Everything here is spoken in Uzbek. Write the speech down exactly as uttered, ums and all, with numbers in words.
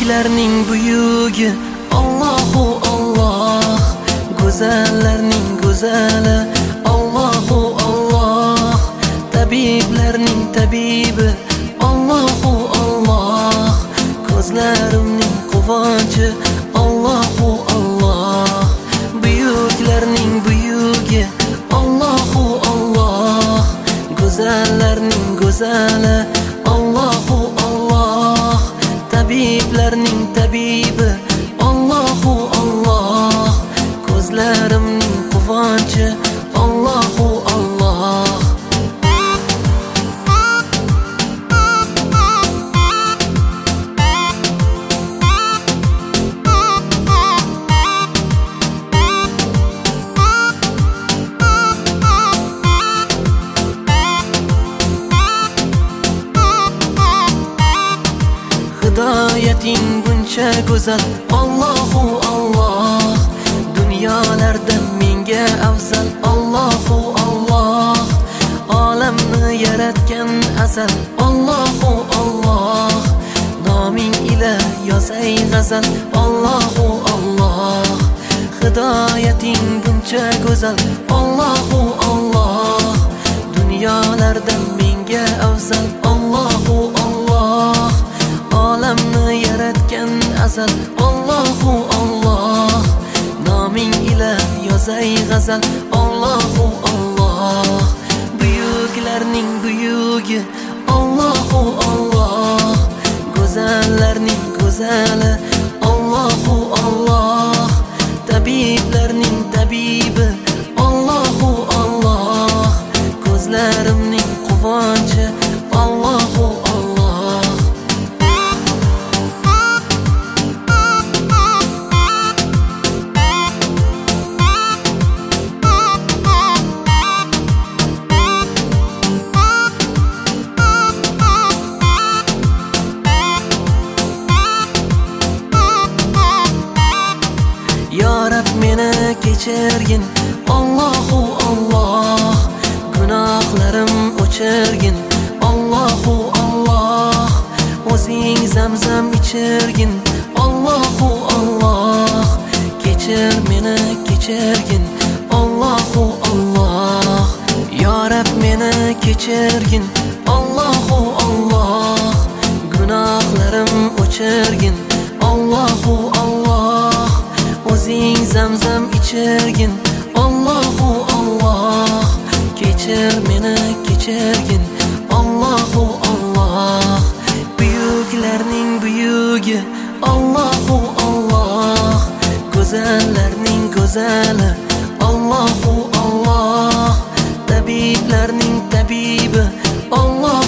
Buyuklarning buyugi Allohu Alloh, go'zallarning go'zali Allohu Alloh, tabiblarning tabibi Allohu Alloh, ko'zlarimning quvonchi Allohu Alloh. Buyuklarning buyugi Allohu Alloh, go'zallarning go'zali Allohu Alloh, tabiblarning tabibi Allohu Alloh, ko'zlarimning quvonchi Allohu Alloh. Hidoyating buncha go'zal Allohu Alloh, dunyolarda menga afzal Allohu Alloh, olamni yaratgan azal Allohu Alloh, noming ila yozay g'azal Allohu Alloh. Hidoyating buncha go'zal Allohu Alloh, dunyolarda menga afzal Allohu Alloh, olamni yaratgan azal Allohu Alloh, noming ila yozay g'azal Allohu Alloh. Buyuklarning buyugi Allohu Alloh, go'zallarning go'zali Allohu Alloh, tabiblarning tabibi Allohu Alloh, ko'zlarimning quvonchi Allohu Alloh. Ya Rab meni kechirgin Allohu Alloh, gunohlarim o'chirgin Allohu Alloh, o'zing zamzam ichirgin Allohu Alloh, kechir meni kechirgin Allohu Alloh. Ya Rab meni kechirgin Allohu Alloh, gunohlarim o'chirgin Allohu Alloh, o'zing zamzam ichirgin Allohu Alloh, kechir meni kechirgin Allohu Alloh. Buyuklarning buyugi Allohu Alloh, go'zallarning go'zali Allohu Alloh, tabiblarning tabibi Alloh